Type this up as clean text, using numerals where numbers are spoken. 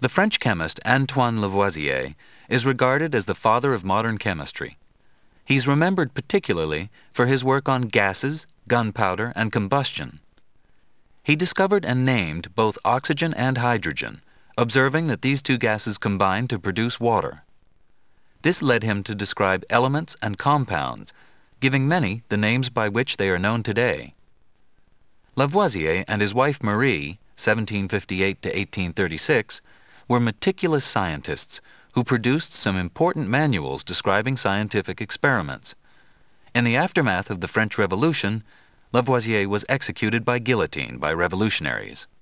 The French chemist Antoine Lavoisier is regarded as the father of modern chemistry. He's remembered particularly for his work on gases, gunpowder, and combustion. He discovered and named both oxygen and hydrogen, observing that these two gases combine to produce water. This led him to describe elements and compounds, giving many the names by which they are known today. Lavoisier and his wife Marie, 1758 to 1836, were meticulous scientists who produced some important manuals describing scientific experiments. In the aftermath of the French Revolution, Lavoisier was executed by guillotine by revolutionaries.